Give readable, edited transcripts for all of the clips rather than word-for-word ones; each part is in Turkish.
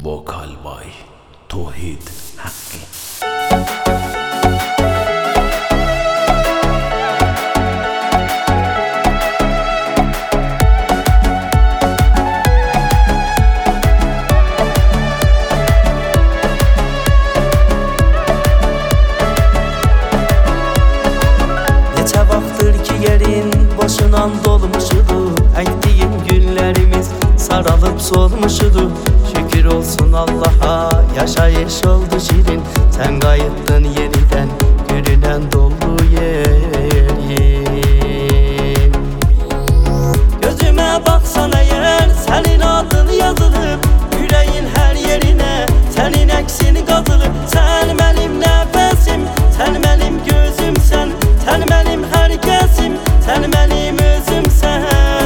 Vokal by Tauhid Haqqi. Neçə vaxtdır ki yerin boşunan dolmuşudu, əkdiyim günlərimiz saralıb solmuşudu. Şükür olsun Allah'a, yaşayış oldu şirin. Sen qayıtdın yeniden, görünen doldu yerin. Gözüme baksan eğer, senin adın yazılıb, yüreğin her yerine senin eksini qazılıb. Sen benim nefesim, sen benim gözümsen, sen benim herkesim, sen benim özümsen.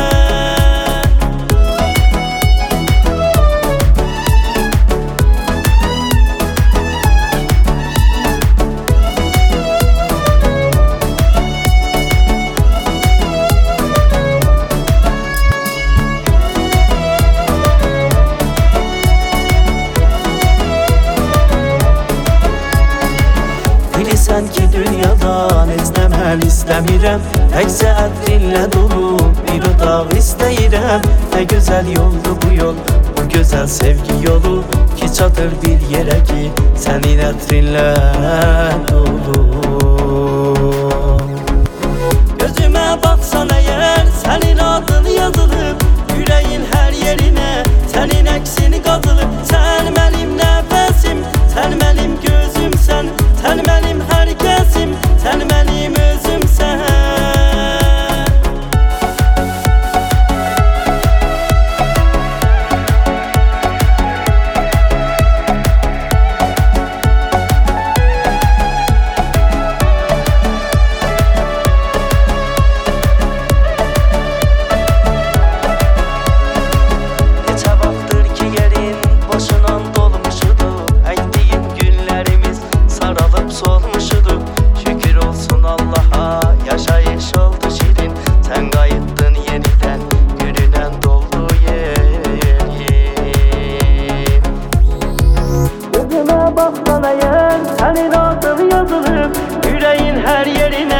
Bilirsən ki dünyadan izləməl istəmirəm, təkcə ətrinlə dolu bir odaq istəyirəm. Nə gözəl yoldur bu yol, bu gözəl sevgi yolu, ki çatır bir yerə ki sənin ətrinlə dolu. Gözümə baxsan əgər, sənin adın yazılıb, yüreğin hər yerinə sənin əksini qazılıb. Sən mənim nəfəsim, sən mənim gözümsən, sen benim herkesim, sen benim özümsen. Neçə vaxtdır ki yerin boşunan dolmuşudu, əkdiyim günlərimiz saralıb solmuşudu. Şükür olsun Allah'a, yaşayış oldu şirin. Sen qayıtdın yeniden, görünen doldu yerin. Gözüme baksan eğer, senin adın yazılıb, yüreğin her yerine